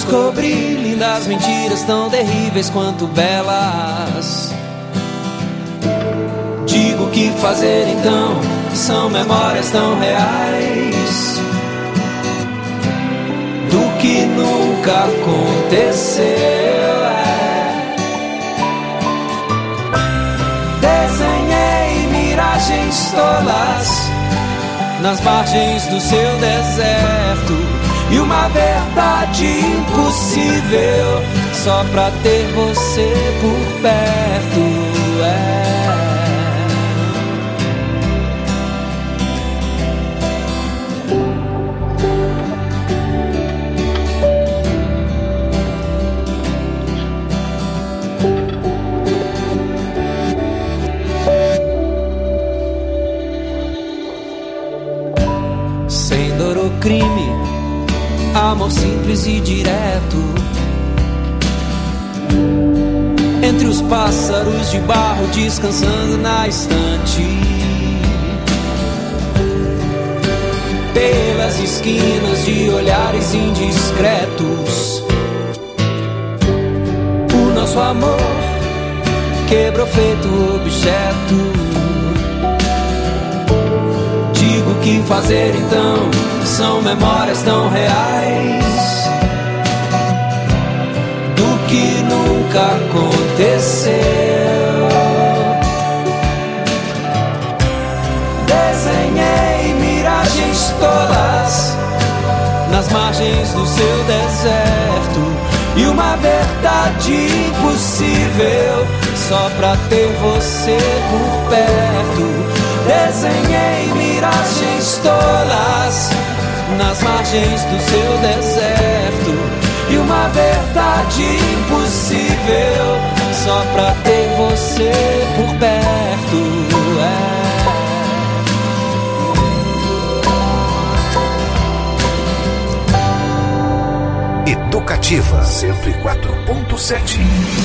descobri lindas mentiras tão terríveis quanto belas. Digo o que fazer então, são memórias tão reais do que nunca aconteceu. Desenhei miragens tolas nas margens do seu deserto, e uma verdade impossível só pra ter você por perto. Sem dor ou crime, amor simples e direto. Entre os pássaros de barro descansando na estante, pelas esquinas de olhares indiscretos, o nosso amor quebrou feito objeto. Digo o que fazer então, são memórias tão reais do que nunca aconteceu. Desenhei miragens tolas nas margens do seu deserto, e uma verdade impossível só pra ter você por perto. Desenhei miragens tolas nas margens do seu deserto, e uma verdade impossível só pra ter você por perto. Educativa 104.7.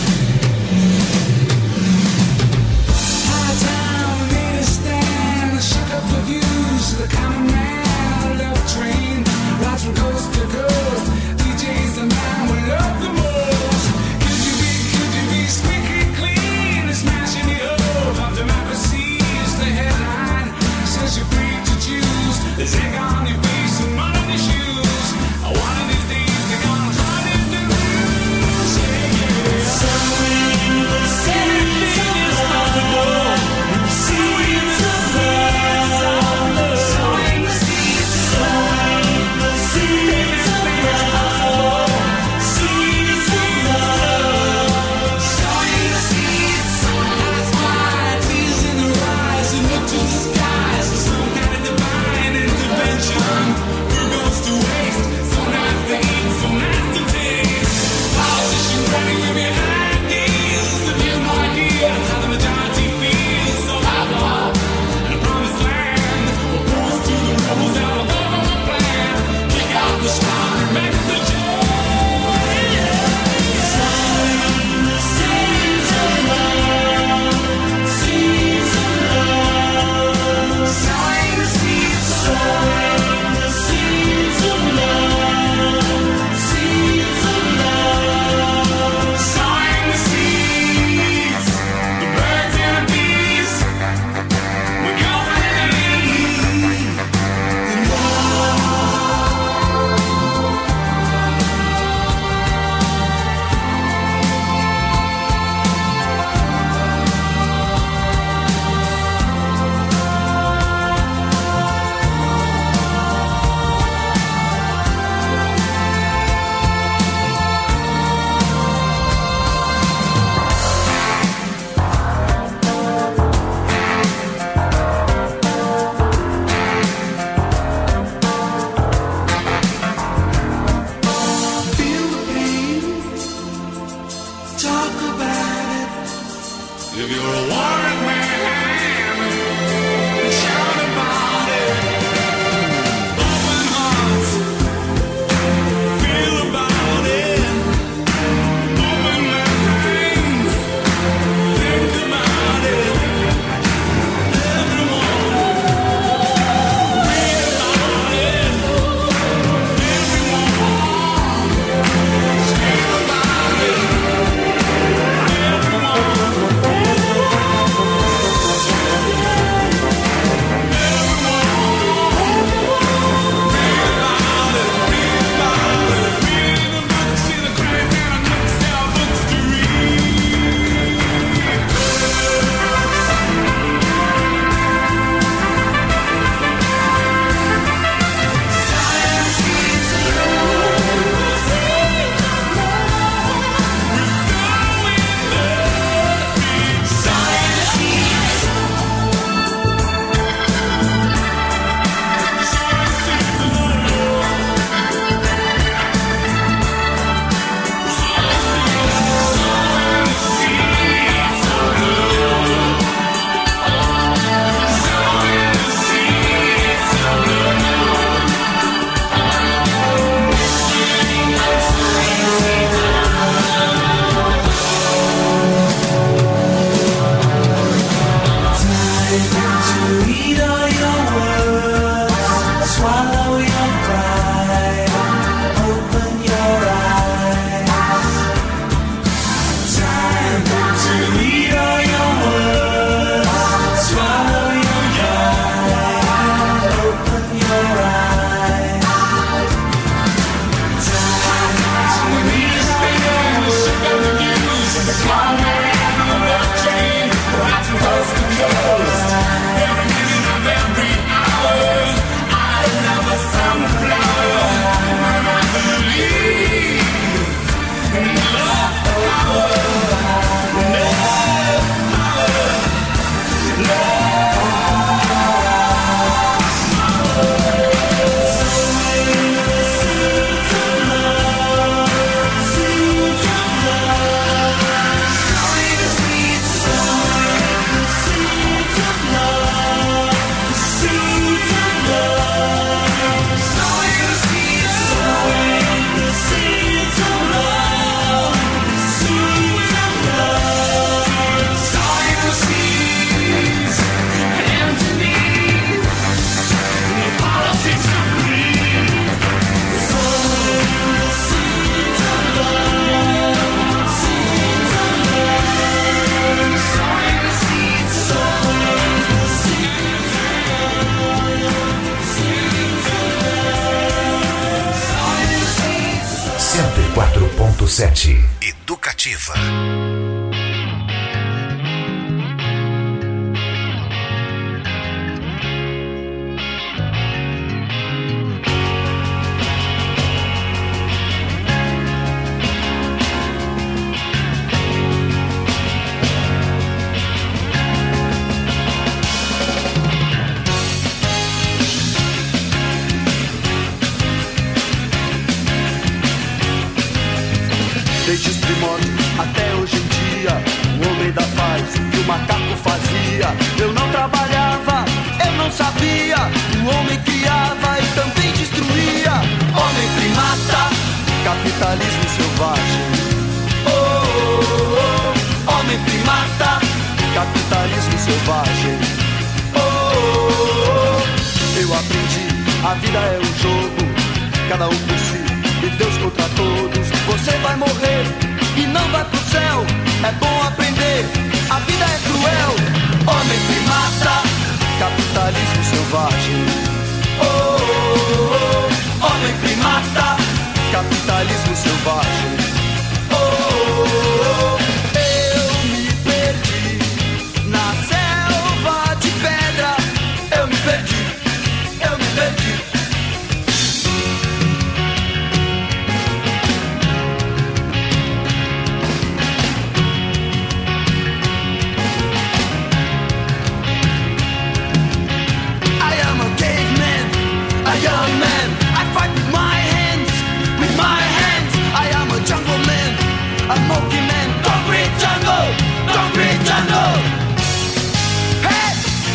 The common man, love train, rides from coast to coast. DJ's the man we love the most. Could you be squeaky clean? Smashing the hope of democracy is the headline. Says you're free to choose. There's egg on your face and mud on your shoes. One of these days they're gonna try to lose. Yeah, yeah. Somewhere 104.7 Educativa. Desde os primórdios até hoje em dia, o homem ainda faz o que o macaco fazia. Eu não trabalhava, eu não sabia. O homem criava e também destruía. Homem primata, capitalismo selvagem. Oh, oh, oh. Homem primata, capitalismo selvagem. Oh, oh, oh. Eu aprendi, a vida é um jogo, cada um por si e Deus contra todos. Você vai morrer e não vai pro céu. É bom aprender, a vida é cruel. Homem primata, capitalismo selvagem. Oh, oh, oh. Homem primata, capitalismo selvagem. Oh, oh, oh. Eu me perdi na selva de pedra. Eu me perdi, eu me perdi. Young man, I fight with my hands, with my hands. I am a jungle man, a monkey man, concrete jungle, concrete jungle. Hey!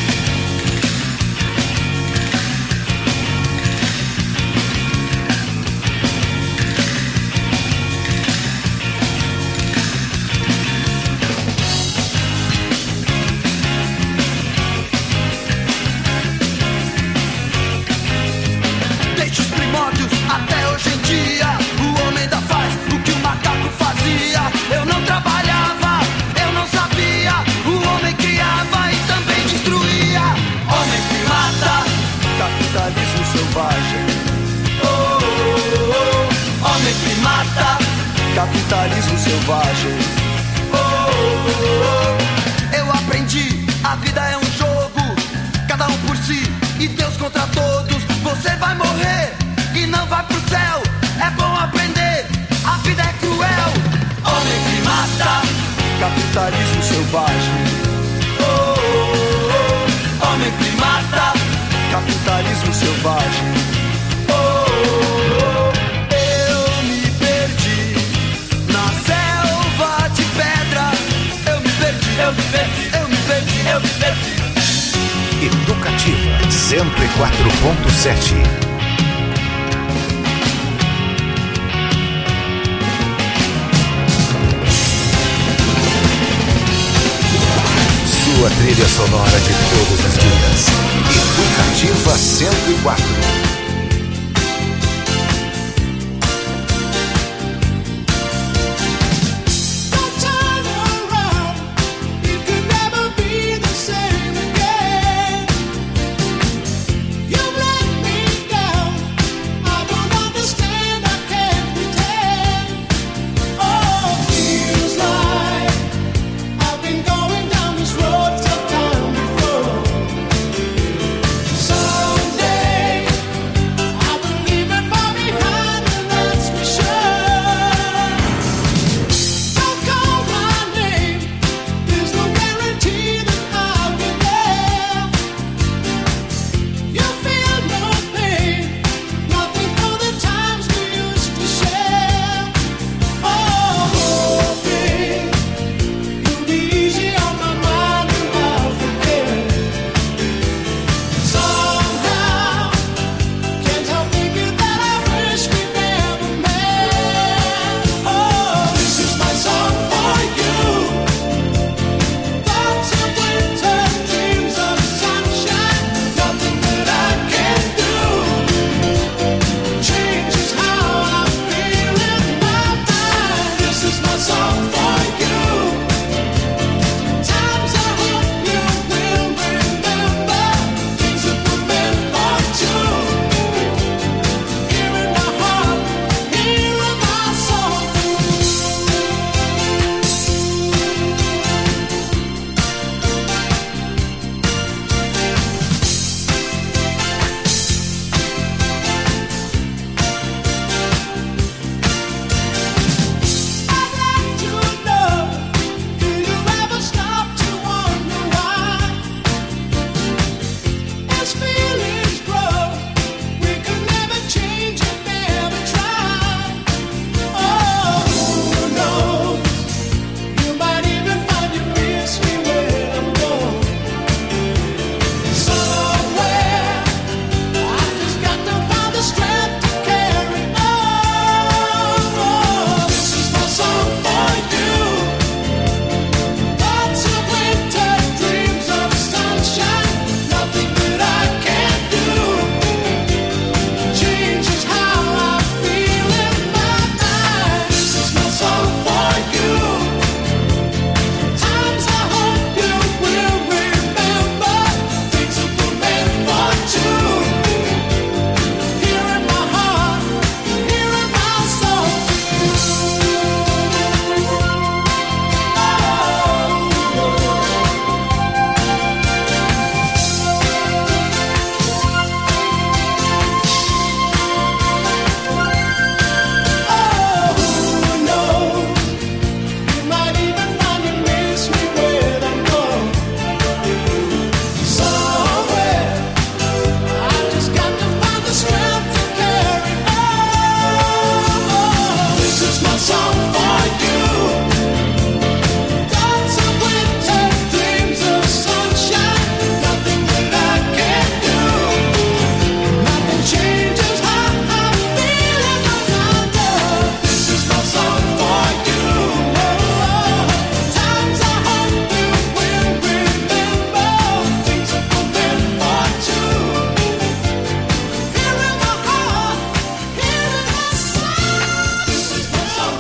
Até hoje em dia, o homem ainda faz o que o macaco fazia. Eu não trabalhava, eu não sabia. O homem criava e também destruía. Homem primata, capitalismo selvagem. Oh, oh, oh. Homem primata, capitalismo selvagem. Oh, oh, oh. Eu aprendi, a vida é um jogo, cada um por si e Deus contra todos. Você vai morrer e não vai pro céu. É bom aprender, a vida é cruel. Homem primata, capitalismo selvagem. Oh, oh, oh. Homem primata, capitalismo selvagem. Oh, oh, oh. Eu me perdi na selva de pedra. Eu me perdi, eu me perdi, eu me perdi, eu me perdi. Educativa 104.7. Sua trilha sonora de todos os dias. Educativa 104.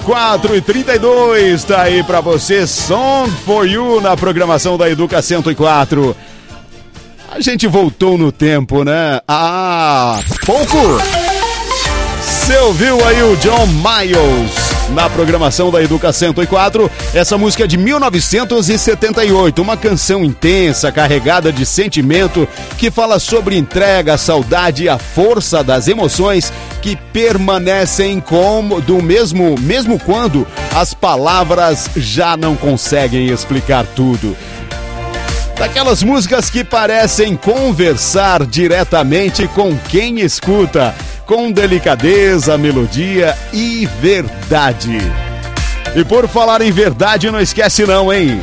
4h32, tá aí pra você, Song for You na programação da Educa 104. A gente voltou no tempo, né? Pouco! Você ouviu aí o John Miles na programação da Educa 104. Essa música é de 1978, uma canção intensa, carregada de sentimento, que fala sobre entrega, saudade e a força das emoções que permanecem mesmo quando as palavras já não conseguem explicar tudo. Daquelas músicas que parecem conversar diretamente com quem escuta, com delicadeza, melodia e verdade. E por falar em verdade, não esquece não, hein?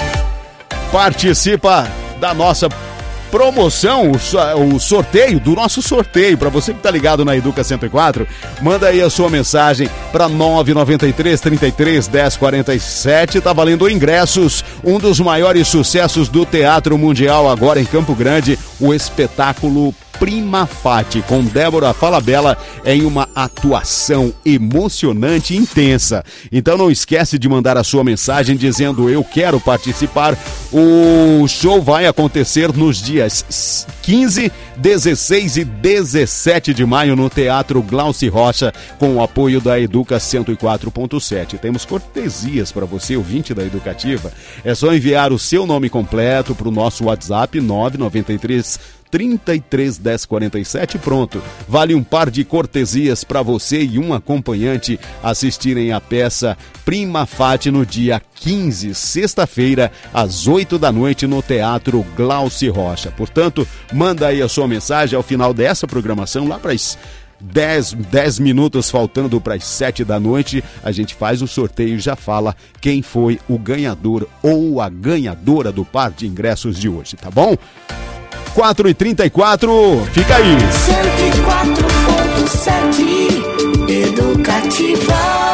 Participa da nossa promoção, o sorteio, do nosso sorteio. Para você que tá ligado na Educa 104, manda aí a sua mensagem para 993 33 10 47. Tá valendo ingressos, um dos maiores sucessos do Teatro Mundial agora em Campo Grande, o espetáculo Prima Fati, com Débora Falabella em uma atuação emocionante e intensa. Então não esquece de mandar a sua mensagem dizendo eu quero participar. O show vai acontecer nos dias 15, 16 e 17 de maio no Teatro Glauci Rocha, com o apoio da Educa 104.7. Temos cortesias para você, ouvinte da Educativa. É só enviar o seu nome completo para o nosso WhatsApp 993 33 10 47, pronto. Vale um par de cortesias para você e um acompanhante assistirem a peça Prima Fati no dia 15, sexta-feira, às 8 da noite no Teatro Glauci Rocha. Portanto, manda aí a sua mensagem ao final dessa programação, lá para as 10 minutos faltando para as 7 da noite, a gente faz o sorteio e já fala quem foi o ganhador ou a ganhadora do par de ingressos de hoje, tá bom? 4h34, fica aí. 104.7 Educativa.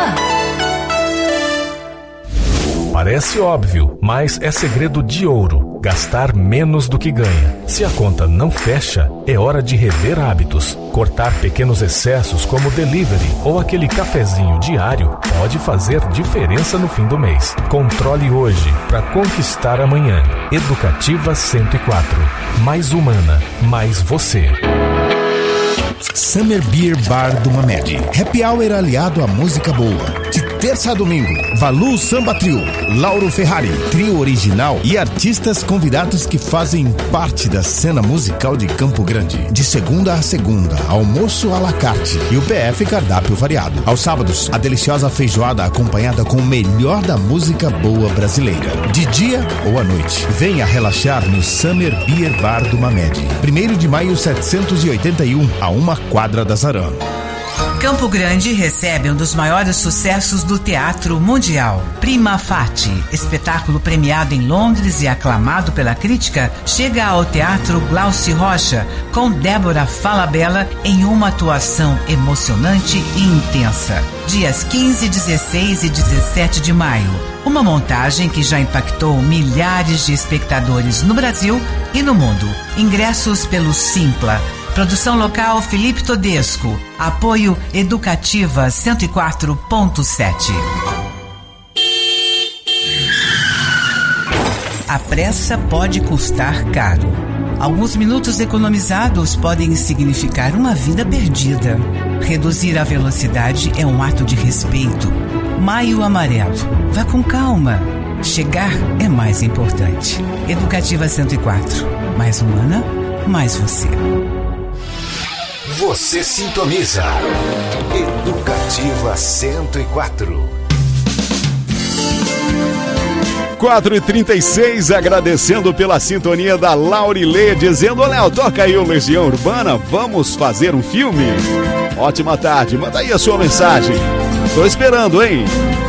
Parece óbvio, mas é segredo de ouro. Gastar menos do que ganha. Se a conta não fecha, é hora de rever hábitos. Cortar pequenos excessos como delivery ou aquele cafezinho diário pode fazer diferença no fim do mês. Controle hoje para conquistar amanhã. Educativa 104. Mais humana, mais você. Summer Beer Bar do Mamed. Happy Hour aliado à música boa. De terça a domingo, Valu Samba Trio, Lauro Ferrari, trio original e artistas convidados que fazem parte da cena musical de Campo Grande. De segunda a segunda, almoço à la carte e o PF cardápio variado. Aos sábados, a deliciosa feijoada acompanhada com o melhor da música boa brasileira. De dia ou à noite, venha relaxar no Summer Beer Bar do Mamed. 1º de maio 781, a uma quadra da Zaran. Campo Grande recebe um dos maiores sucessos do Teatro Mundial, Prima Fati. Espetáculo premiado em Londres e aclamado pela crítica, chega ao Teatro Glauci Rocha com Débora Falabella em uma atuação emocionante e intensa. Dias 15, 16 e 17 de maio. Uma montagem que já impactou milhares de espectadores no Brasil e no mundo. Ingressos pelo Simpla. Produção local Felipe Todesco. Apoio Educativa 104.7. A pressa pode custar caro. Alguns minutos economizados podem significar uma vida perdida. Reduzir a velocidade é um ato de respeito. Maio Amarelo. Vá com calma. Chegar é mais importante. Educativa 104. Mais humana, mais você. Você sintoniza Educativa 104. 4h36, agradecendo pela sintonia da Laurilê, dizendo: ô Léo, toca aí o Legião Urbana, vamos fazer um filme? Ótima tarde, manda aí a sua mensagem. Tô esperando, hein?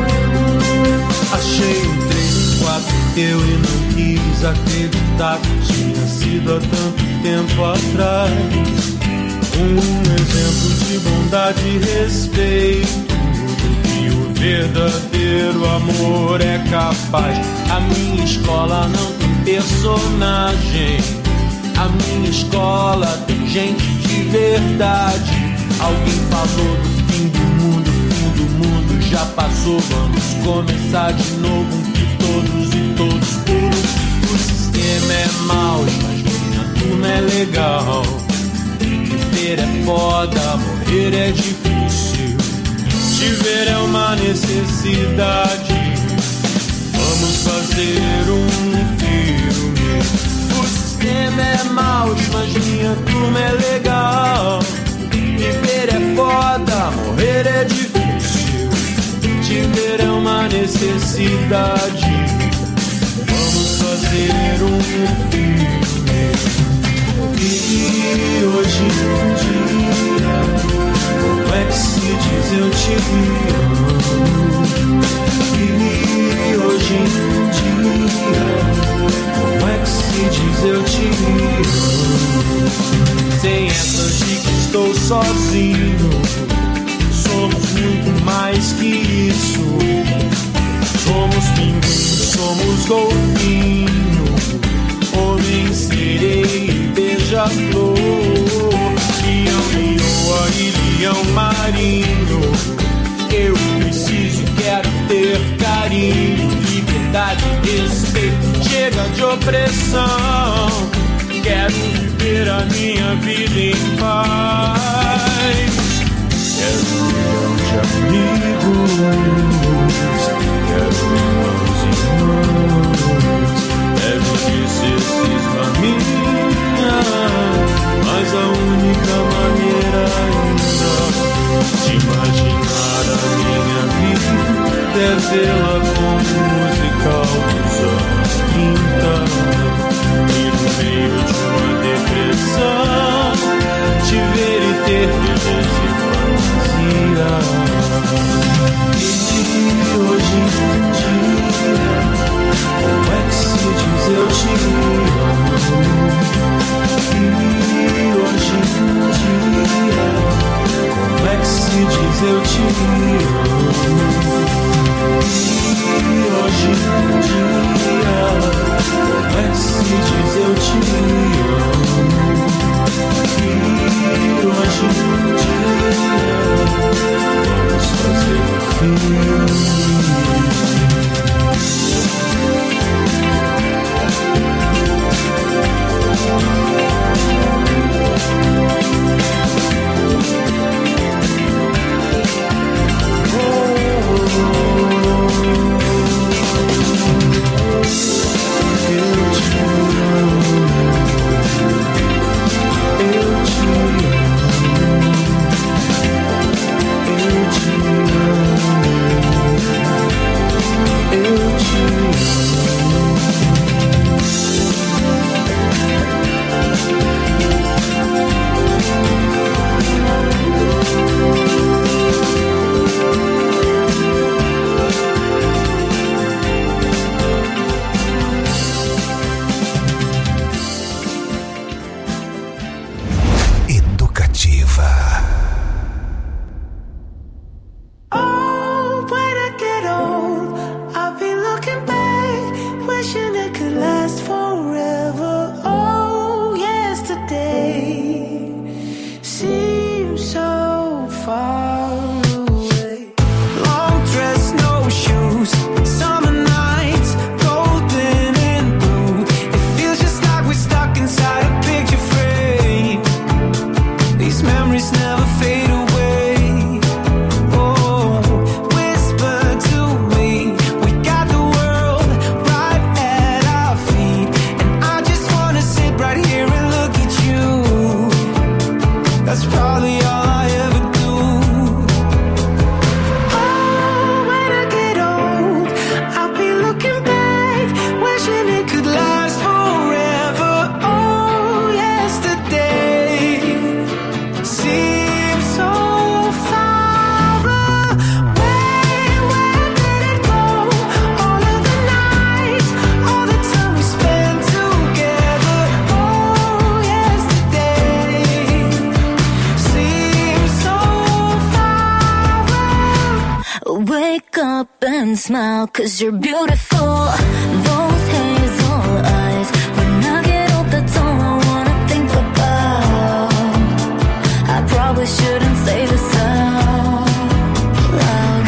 Achei um 3, 4 teu e não quis acreditar que tinha sido há tanto tempo atrás. Um exemplo de bondade e respeito, e o verdadeiro amor é capaz. A minha escola não tem personagem, a minha escola tem gente de verdade. Alguém falou do fim do mundo, fim do mundo já passou, vamos começar de novo. Um que todos e todos por. O sistema é mau, imagina, tudo é legal. Viver é foda, morrer é difícil. Te ver é uma necessidade. Vamos fazer um filme. O sistema é mau, imagina, tudo é legal. Viver é foda, morrer é difícil. Te ver é uma necessidade. Vamos fazer um filme. E hoje em dia, como é que se diz eu te amo? E hoje em dia, como é que se diz eu te amo? Sem essa de que estou sozinho, somos muito mais que isso. Somos pinguim, somos golfinho, homem, sereia e beija-flor, leão, leoa e leão marinho. Eu preciso e quero ter carinho, liberdade e respeito. Chega de opressão, quero viver a minha vida em paz. Quero um milhão de amigos, quero irmãos. Deve que ser cisma minha, mas a única maneira ainda de imaginar a minha vida é vê-la como musical dos anos 30. E no meio de uma depressão, te ver e ter beleza e fantasia. E hoje em dia, como é que se diz eu te amo? E hoje em dia, como é que se diz eu te amo? E hoje em dia, como é que se diz eu te amo? E hoje em dia, vamos fazer um filme. Smile, 'cause you're beautiful. Those hazel eyes. When I get old, that's all I wanna think about. I probably shouldn't say this out loud.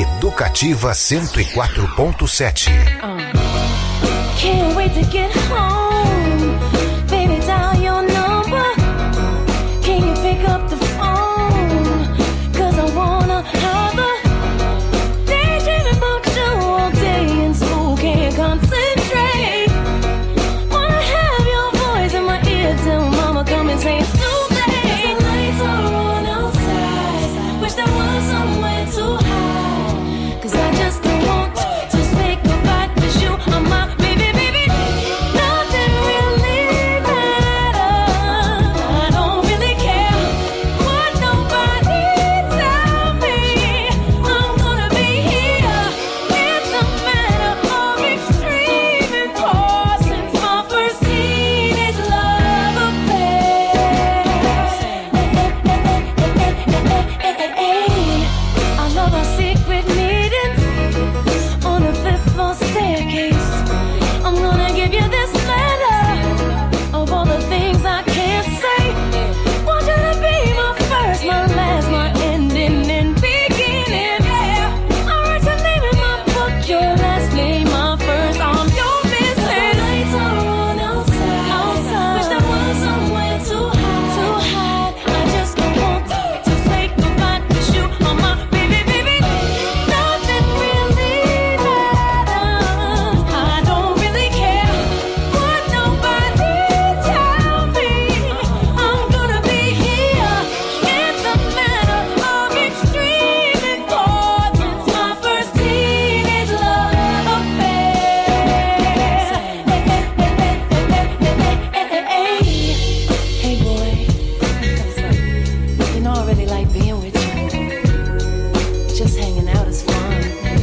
Educativa 104.7. Can't wait to get home. Baby, dial your number. Can you pick up the phone? 'Cause I wanna have a daydreaming about you all day in school. Can't concentrate. Wanna have your voice in my ear till mama come and say it's too late. The lights are on outside. Wish there was somewhere to hide. 'Cause I just don't want to say goodbye. 'Cause you are my baby, baby. Nothing really matters. I don't really care what nobody tell me. I'm gonna be here. It's a matter of extreme importance. My first teenage love affair. I love our secret meetings on the 5th floor staircase. I'm gonna give you this letter of all the things I can't say. Want you to be my first, my last, my ending and beginning. Yeah, I write your name in my book, your last name, my first. I'm your business. The lights are on outside. Wish there was somewhere to hide. I just don't want to say goodbye. 'Cause you are my baby, baby. Nothing really matters. I don't really care what nobody tell me. I'm gonna be here. It's a matter of extreme importance. My first teenage love affair. Hey boy, you know I really like being with you. Just hanging out is fun.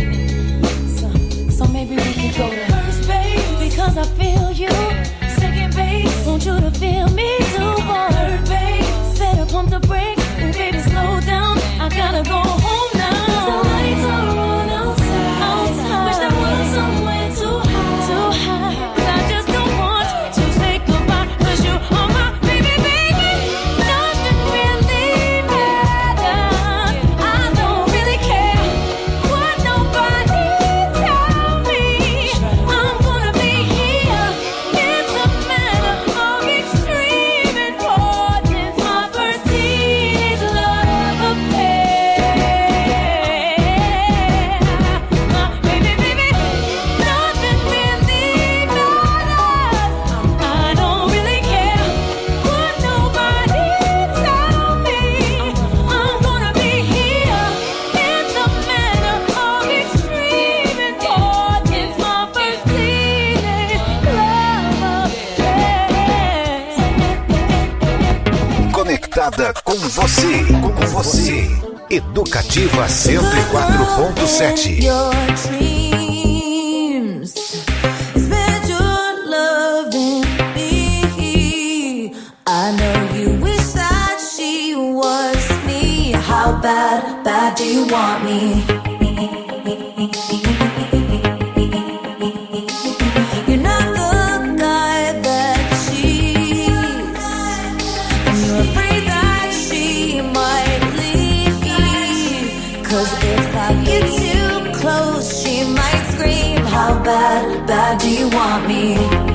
So maybe we could go to first base because I feel you. Second base, want you to feel me too. Third base, better pump the brakes. And baby, slow down. I gotta go home now. 'Cause the lights are on outside. Wish there was somewhere to hide. 'Cause I just don't want to say goodbye. 'Cause you are my baby, baby. Nothing really matters. I don't really care what nobody tell me. I'm gonna be here. It's a matter of extreme importance. My first teenage love affair. My baby, baby. Nothing really matters. I don't really care what nobody tell me. I'm gonna be here. It's a matter of extreme importance. My first teenage love affair. Conectada com você. Educativa 104.7. Your dreams. Spend your love in me. I know you wish that she was me. How bad do you want me? You're not the guy that she's, and you're afraid that she might leave. 'Cause if I get too close, she might scream. How bad do you want me?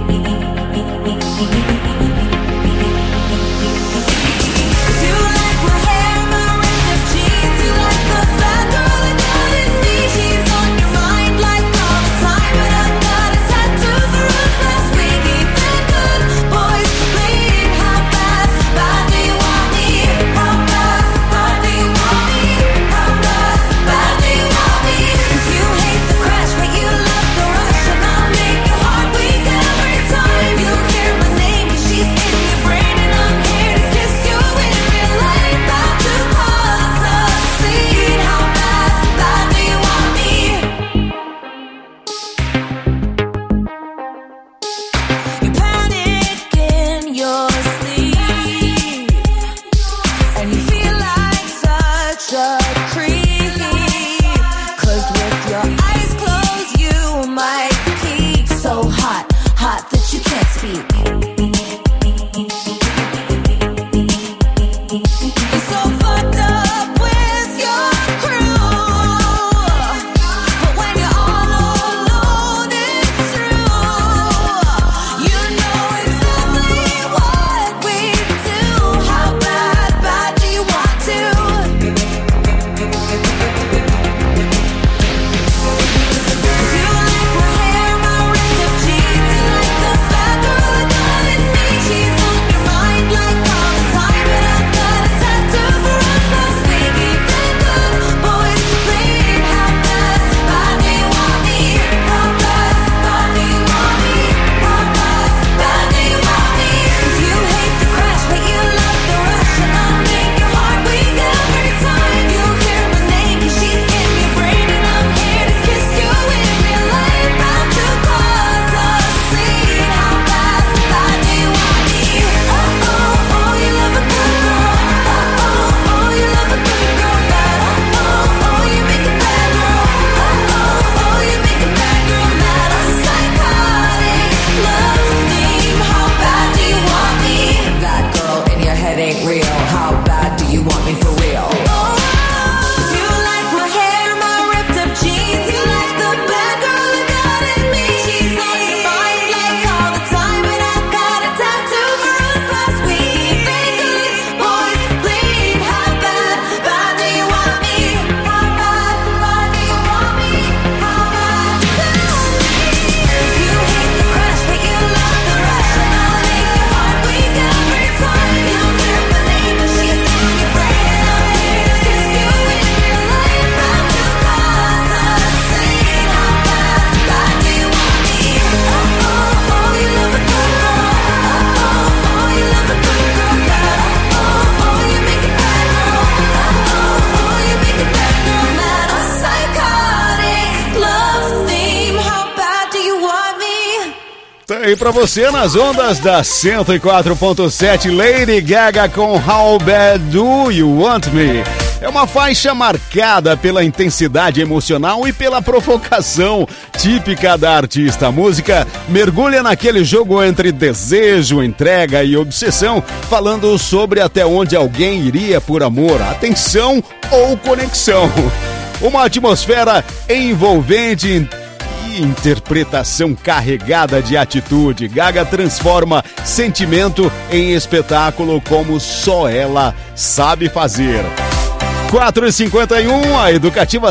You like my hair, my ripped jeans. You like the fat girl that doesn't see. She's on your mind like all the time. But I got a tattoo for us last week. Even good boys bleed. How bad do you want me? How bad do you want me? How bad do you want me? 'Cause you hate the crash, but you love the rush. And I'll make your heart weak every time you hear my name. 'Cause she's in your brain and I'm here to kiss you in real life. About to cause a scene. How bad do you want me? You panic in your sleep, and you feel like such a creep. 'Cause with your eyes closed, you might peek. So hot that you can't speak. You're so fucked up with your crew. Tá aí pra você nas ondas da 104.7, Lady Gaga com How Bad Do You Want Me? É uma faixa marcada pela intensidade emocional e pela provocação típica da artista. A música mergulha naquele jogo entre desejo, entrega e obsessão, falando sobre até onde alguém iria por amor, atenção ou conexão. Uma atmosfera envolvente e interpretação carregada de atitude. Gaga transforma sentimento em espetáculo como só ela sabe fazer. 4h51, a Educativa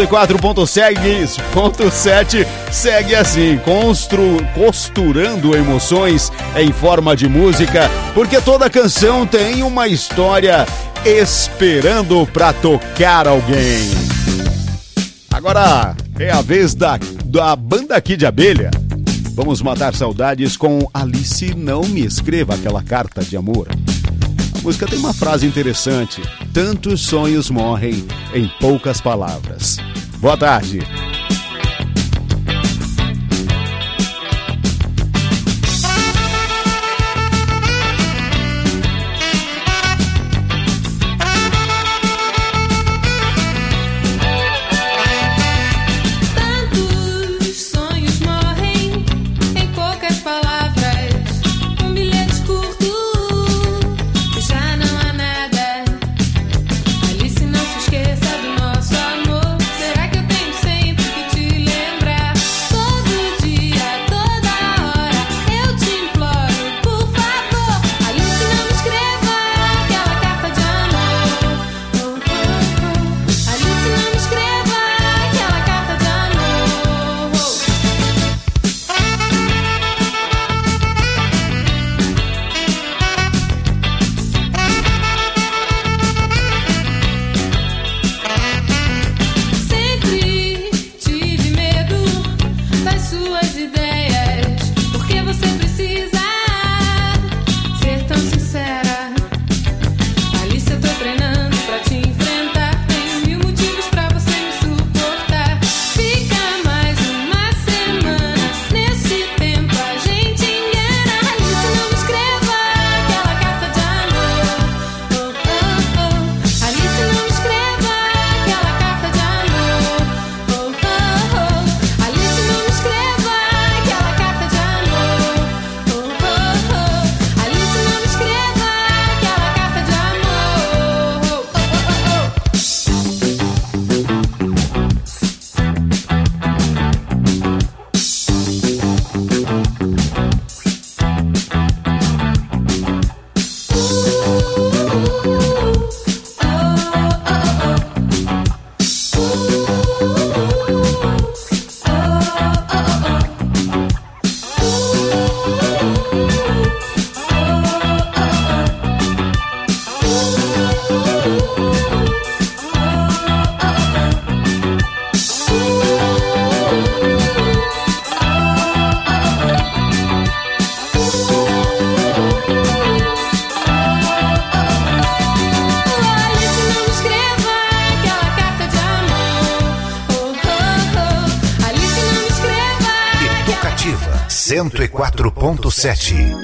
104.7 segue assim, costurando emoções em forma de música, porque toda canção tem uma história esperando pra tocar alguém. Agora é a vez da banda aqui de Abelha. Vamos matar saudades com Alice, não me escreva aquela carta de amor. A música tem uma frase interessante: tantos sonhos morrem em poucas palavras. Boa tarde. Alice, não se esqueça do nosso amor. Será que eu tenho sempre que te lembrar? Todo dia, toda hora, eu te imploro, por favor. Alice, não me escreva aquela carta de amor. Alice, não me escreva aquela carta de amor. Sempre tive medo das suas ideias, porque você precisa ser tão sincera. Alice, eu tô treinando pra te enfrentar. Tenho 1000 motivos pra você me suportar. Fica mais uma semana, nesse tempo a gente engana. Alice, não me escreva aquela carta de amor. Alice, não me escreva aquela carta de amor. Alice, não me escreva aquela carta de amor. Alice, não me escreva aquela carta de Educativa 104.7.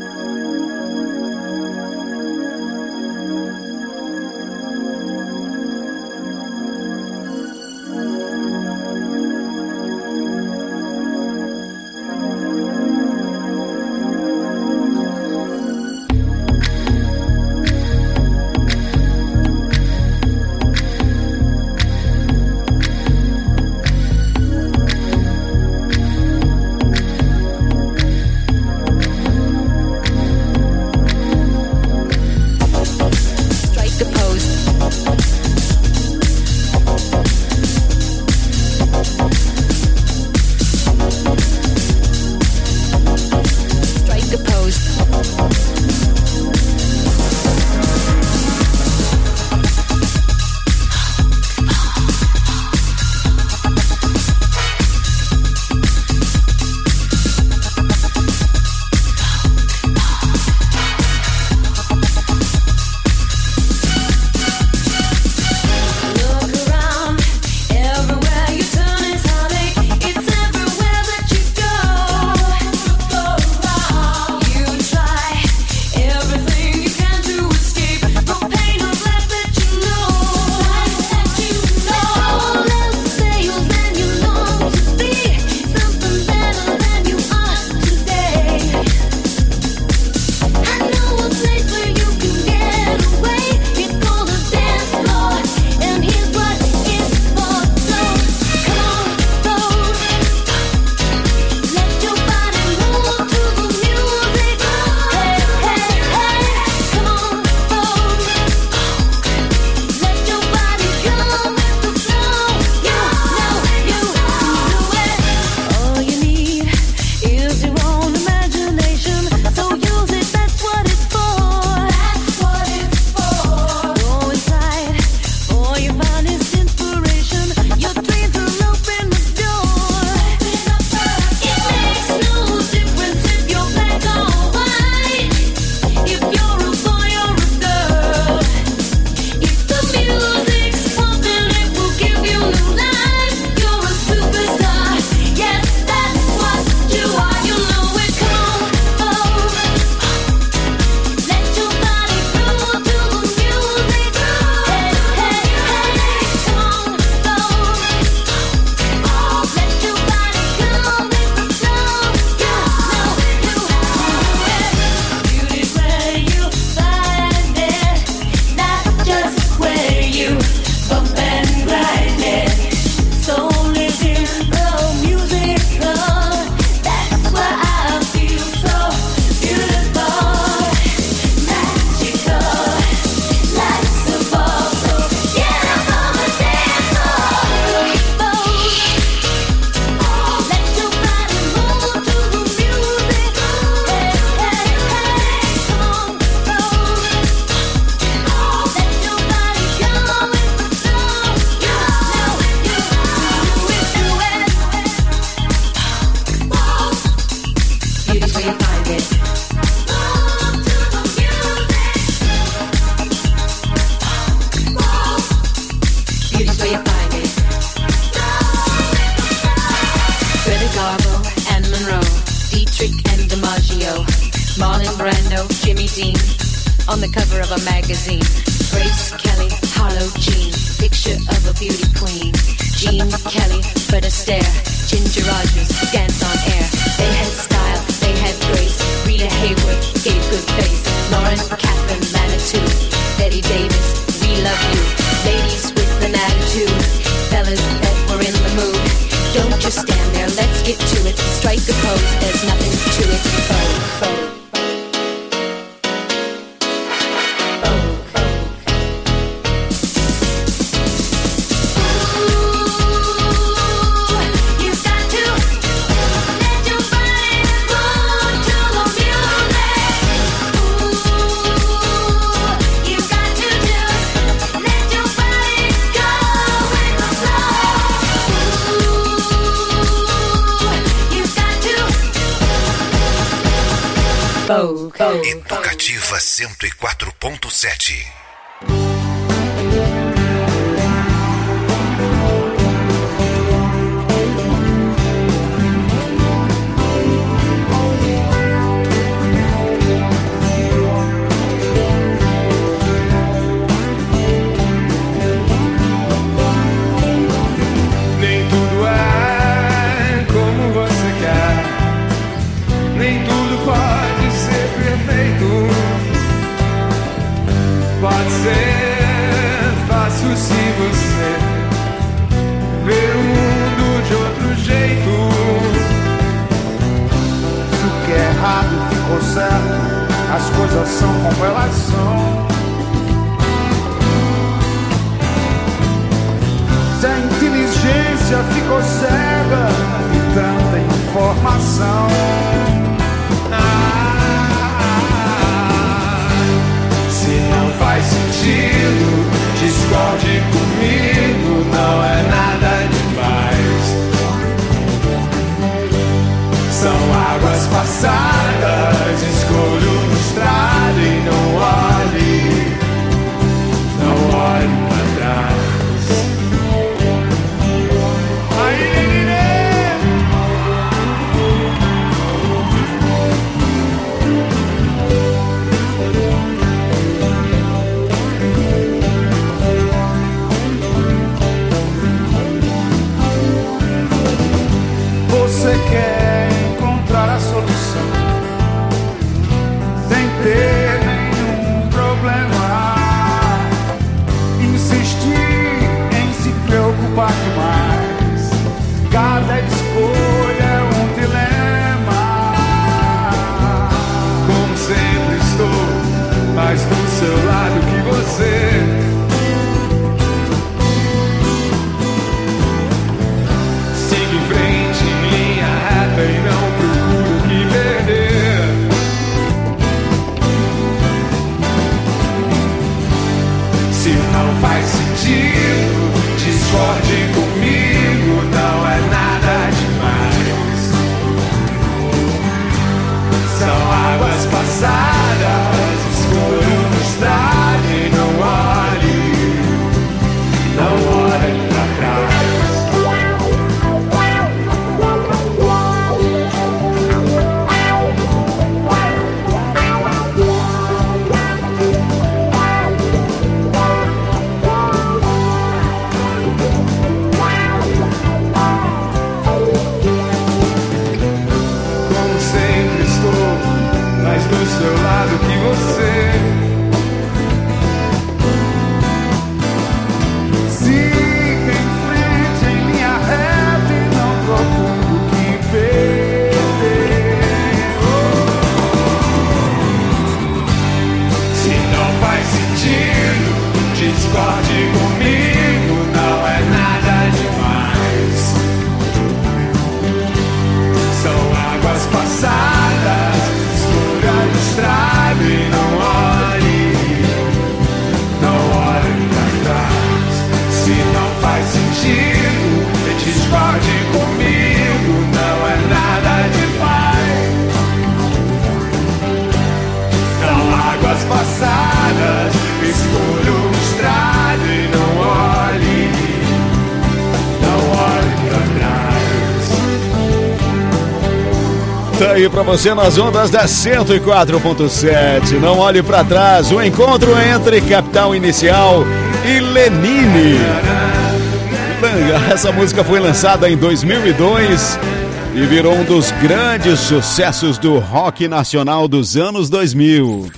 that's where you find it. Greta Garbo and Monroe, Dietrich and DiMaggio, Marlon Brando, Jimmy Dean, on the cover of a magazine. Grace Kelly, Harlow Jean, picture of a beauty queen. Jean Kelly, Fred Astaire, Ginger Rogers, dance on air. They had style, they had grace. Rita Hayworth gave good face. Lauren Catherine Manitou, Betty Davis, we love you. Ladies with an attitude, fellas that were in the mood. Don't just stand there, let's get to it. Strike a pose, there's nothing to it. Vogue. Educativa 104.7. Nem tudo é como você quer, nem tudo pode ser perfeito. Pode ser fácil se você ver o mundo de outro jeito. O que é errado ficou certo, as coisas são como elas são. Se a inteligência ficou cega de tanta informação. Se não faz sentido, discorde comigo, não é nada demais. São águas passadas, escolho frustrado e não olhe pra trás. Você quer encontrar a solução, Tá aí pra você nas ondas da 104.7. Não olhe pra trás, o encontro entre Capital Inicial e Lenine. Essa música foi lançada em 2002 e virou um dos grandes sucessos do rock nacional dos anos 2000.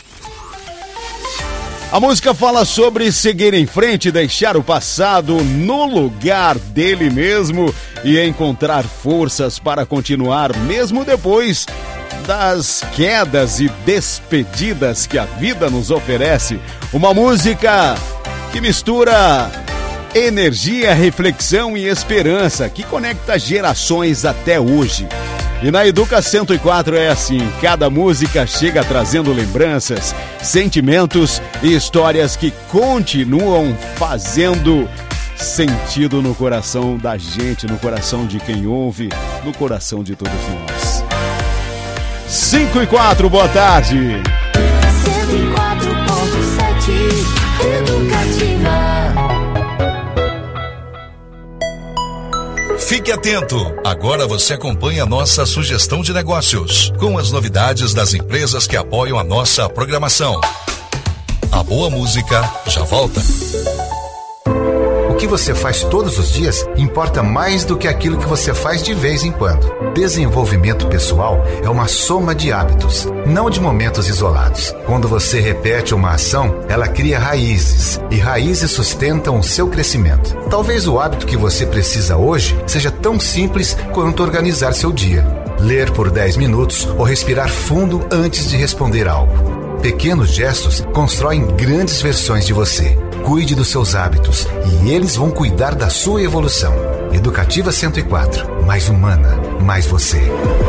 A música fala sobre seguir em frente, deixar o passado no lugar dele mesmo e encontrar forças para continuar mesmo depois das quedas e despedidas que a vida nos oferece. Uma música que mistura energia, reflexão e esperança, que conecta gerações até hoje. E na Educa 104 é assim, cada música chega trazendo lembranças, sentimentos e histórias que continuam fazendo sentido no coração da gente, no coração de quem ouve, no coração de todos nós. 5:04, boa tarde. 104.7 Educativa. Fique atento! Agora você acompanha a nossa sugestão de negócios, com as novidades das empresas que apoiam a nossa programação. A boa música já volta. O que você faz todos os dias importa mais do que aquilo que você faz de vez em quando. Desenvolvimento pessoal é uma soma de hábitos, não de momentos isolados. Quando você repete uma ação, ela cria raízes, e raízes sustentam o seu crescimento. Talvez o hábito que você precisa hoje seja tão simples quanto organizar seu dia. Ler por 10 minutos ou respirar fundo antes de responder algo. Pequenos gestos constroem grandes versões de você. Cuide dos seus hábitos e eles vão cuidar da sua evolução. Educativa 104. Mais humana, mais você.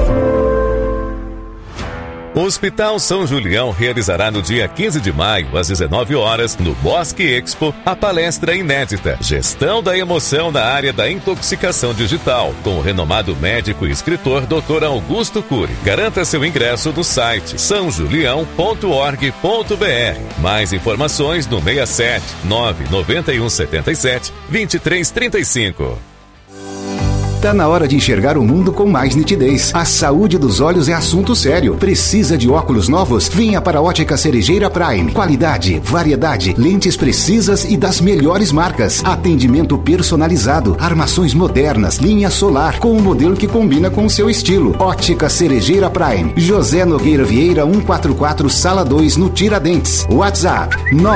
O Hospital São Julião realizará no dia 15 de maio, às 19 horas, no Bosque Expo, a palestra inédita Gestão da Emoção na área da intoxicação digital, com o renomado médico e escritor Dr. Augusto Cury. Garanta seu ingresso no site sãojulião.org.br. Mais informações no 67 991 77 2335. Tá na hora de enxergar o mundo com mais nitidez. A saúde dos olhos é assunto sério. Precisa de óculos novos? Venha para a Ótica Cerejeira Prime. Qualidade, variedade, lentes precisas e das melhores marcas. Atendimento personalizado, armações modernas, linha solar, com um modelo que combina com o seu estilo. Ótica Cerejeira Prime. José Nogueira Vieira 144, Sala 2, no Tiradentes. WhatsApp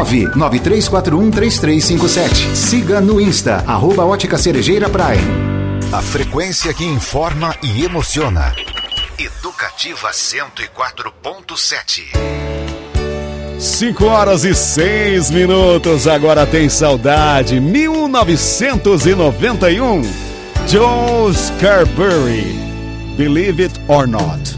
993413357. Siga no Insta, @Ótica Cerejeira Prime. A frequência que informa e emociona. Educativa 104.7. 5:06. Agora tem saudade. 1991. Joe Scarberry. Believe it or not.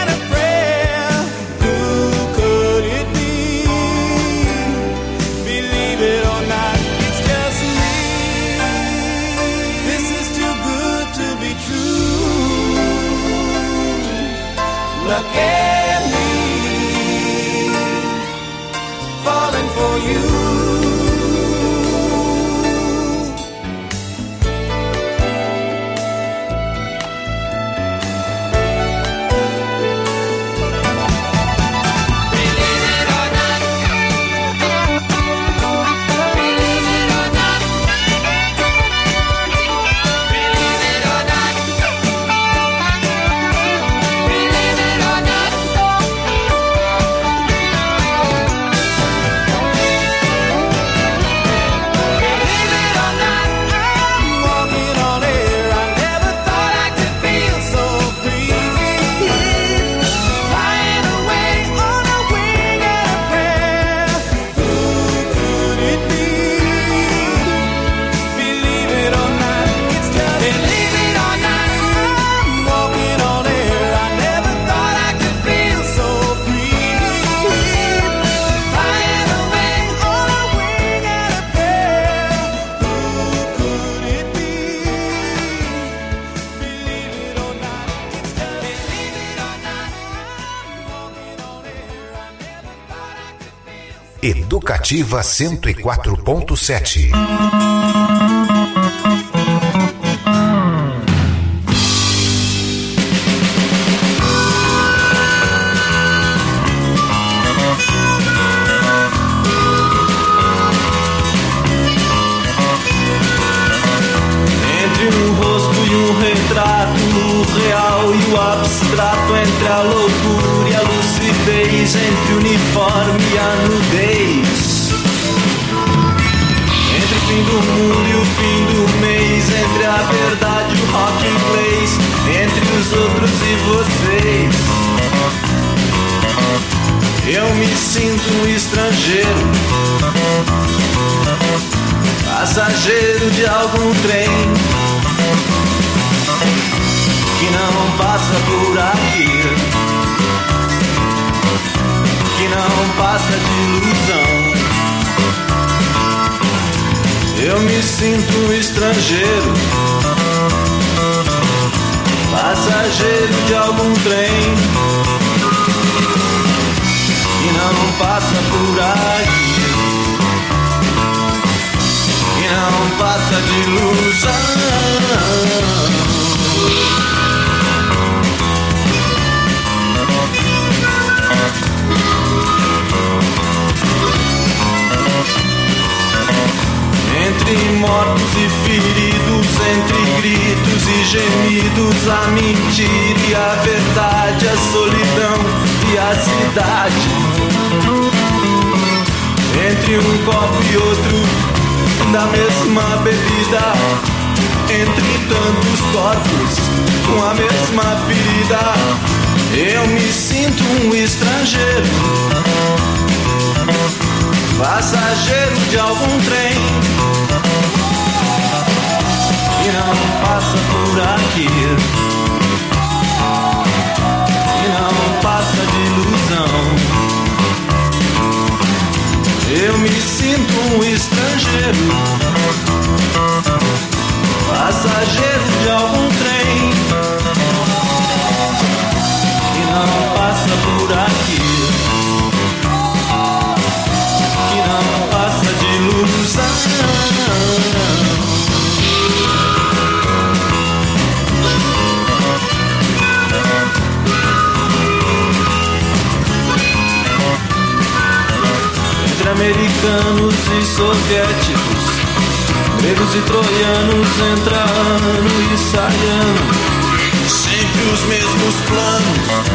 Believe Educativa 104.7. Entre um rosto e um retrato, o real e o abstrato, entre a loucura e a lucidez, entre o uniforme e a nudez, entre o fim do mundo e o fim do mês, entre a verdade e o rock inglês, entre os outros e vocês. Eu me sinto um estrangeiro, passageiro de algum trem que não passa por aqui, que não passa de ilusão. Eu me sinto um estrangeiro, passageiro de algum trem que não passa por aqui, que não passa de ilusão. Entre mortos e feridos, entre gritos e gemidos, a mentira e a verdade, a solidão e a cidade. Entre um copo e outro da mesma bebida, entre tantos corpos com a mesma ferida, eu me sinto um estrangeiro, passageiro de algum trem que não passa por aqui, que não passa de ilusão. Eu me sinto um estrangeiro, passageiro de algum trem que não passa por aqui, que não passa de ilusão. Entre americanos e soviéticos, gregos e troianos, entrando e saindo, sempre os mesmos planos.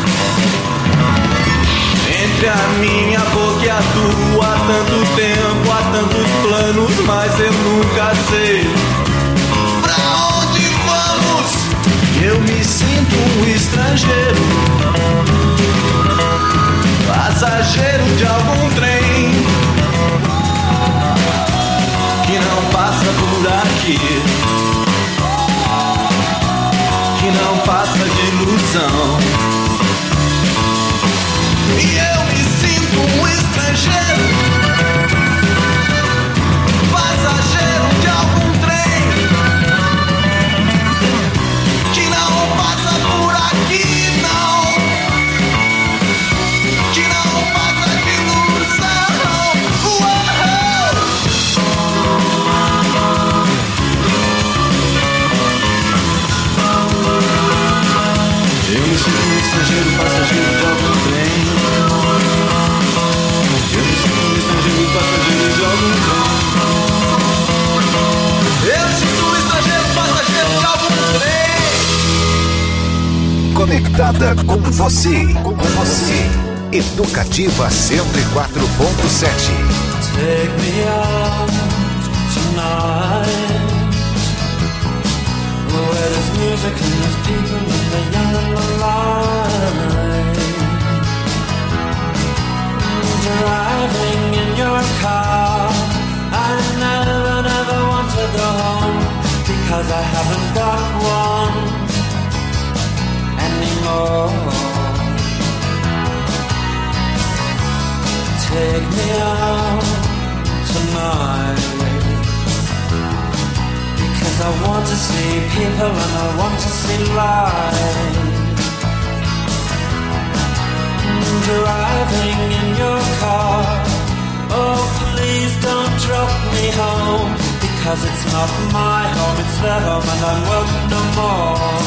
Entre a minha boca e a tua, há tanto tempo, há tantos planos, mas eu nunca sei pra onde vamos. Eu me sinto um estrangeiro, passageiro de algum trem que não passa por aqui, que não passa de ilusão. E eu me sinto um estrangeiro, passageiro de algum trem que não passa por aqui, não, que não passa de ilusão. Eu me sinto um estrangeiro, passageiro de algum trem. Eu me sinto um estrangeiro, passageiro de algum trem. Eu me sinto um estrangeiro, passageiro de algum trem. Conectada com você, Educativa 104.7. Take me out tonight, where there's music and there's people and they're young and alive. Driving in your car, I never want to go home, because I haven't got one anymore. Take me out tonight, because I want to see people and I want to see life. Driving in your car, Oh, please don't drop me home, because it's not my home, it's their home, and I'm welcome no more.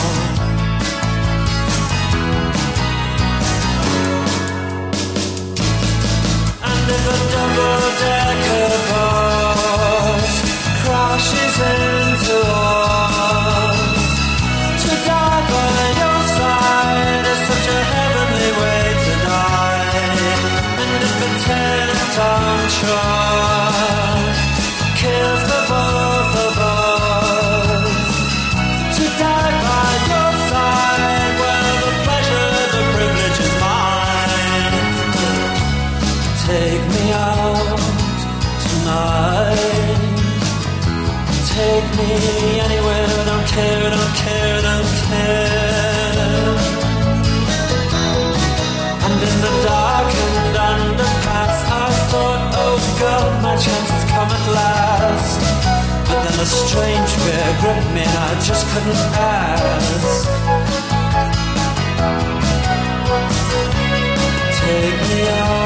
And if a double-decker bus crashes into us, to die by your side is such a heavenly way to die. And if a 10-ton truck kills the both of us, to die by your side, well, the pleasure, the privilege is mine. Take me out tonight, take me anywhere, don't care, don't care, don't care. And in the darkened underpass I thought, oh God, my chance has come at last. But then a strange fear gripped me and I just couldn't ask. Take me out